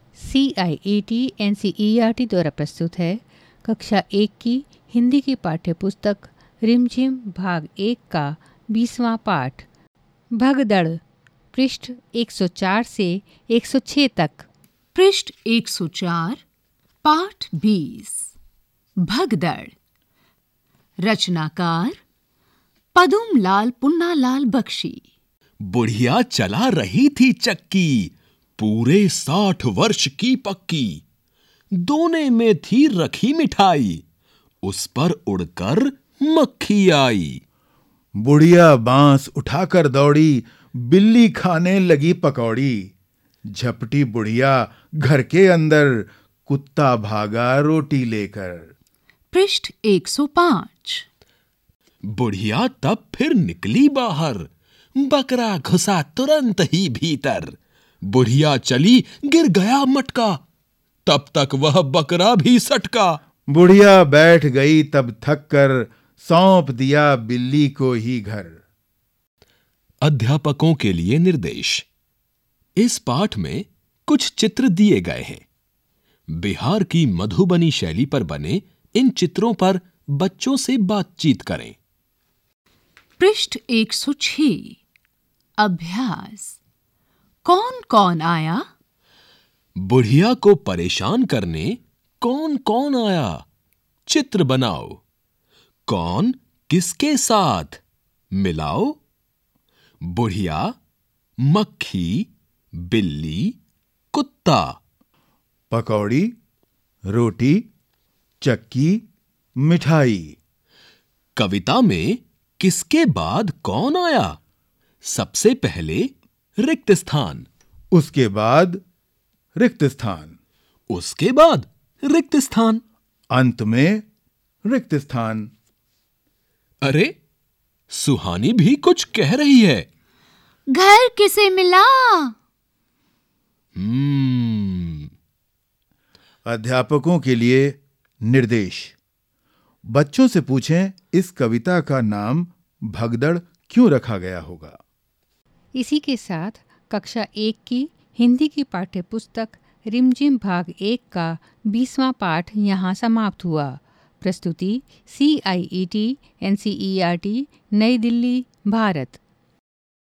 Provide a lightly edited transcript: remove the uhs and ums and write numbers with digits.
CIET NCERT द्वारा प्रस्तुत है कक्षा 1 की हिंदी की पाठ्यपुस्तक रिमझिम भाग 1 का 20वां पाठ भगदड़, पृष्ठ 104 से 106 तक। पृष्ठ 104, पाठ 20 भगदड़। रचनाकार पदुमलाल पुन्नालाल बख्शी। बुढ़िया चला रही थी चक्की, पूरे 60 वर्ष की पक्की। दोने में थी रखी मिठाई, उस पर उड़कर मक्खी आई। बुढ़िया बांस उठाकर दौड़ी, बिल्ली खाने लगी पकौड़ी। झपटी बुढ़िया घर के अंदर, कुत्ता भागा रोटी लेकर। पृष्ठ 105। बुढ़िया तब फिर निकली बाहर, बकरा घुसा तुरंत ही भीतर। बुढ़िया चली, गिर गया मटका, तब तक वह बकरा भी सटका। बुढ़िया बैठ गई तब थक कर, सौंप दिया बिल्ली को ही घर। अध्यापकों के लिए निर्देश। इस पाठ में कुछ चित्र दिए गए हैं। बिहार की मधुबनी शैली पर बने इन चित्रों पर बच्चों से बातचीत करें। पृष्ठ 106, अभ्यास। कौन कौन आया? बुढ़िया को परेशान करने कौन कौन आया? चित्र बनाओ। कौन किसके साथ? मिलाओ। बुढ़िया, मक्खी, बिल्ली, कुत्ता। पकौड़ी, रोटी, चक्की, मिठाई। कविता में किसके बाद कौन आया? सबसे पहले रिक्त स्थान, उसके बाद रिक्त स्थान, उसके बाद रिक्त स्थान, अंत में रिक्त स्थान। अरे, सुहानी भी कुछ कह रही है। घर किसे मिला? अध्यापकों के लिए निर्देश। बच्चों से पूछें, इस कविता का नाम भगदड़ क्यों रखा गया होगा? इसी के साथ कक्षा 1 की हिंदी की पाठ्यपुस्तक रिमझिम भाग 1 का 20वां पाठ यहाँ समाप्त हुआ। प्रस्तुति CIET NCERT, नई दिल्ली, भारत।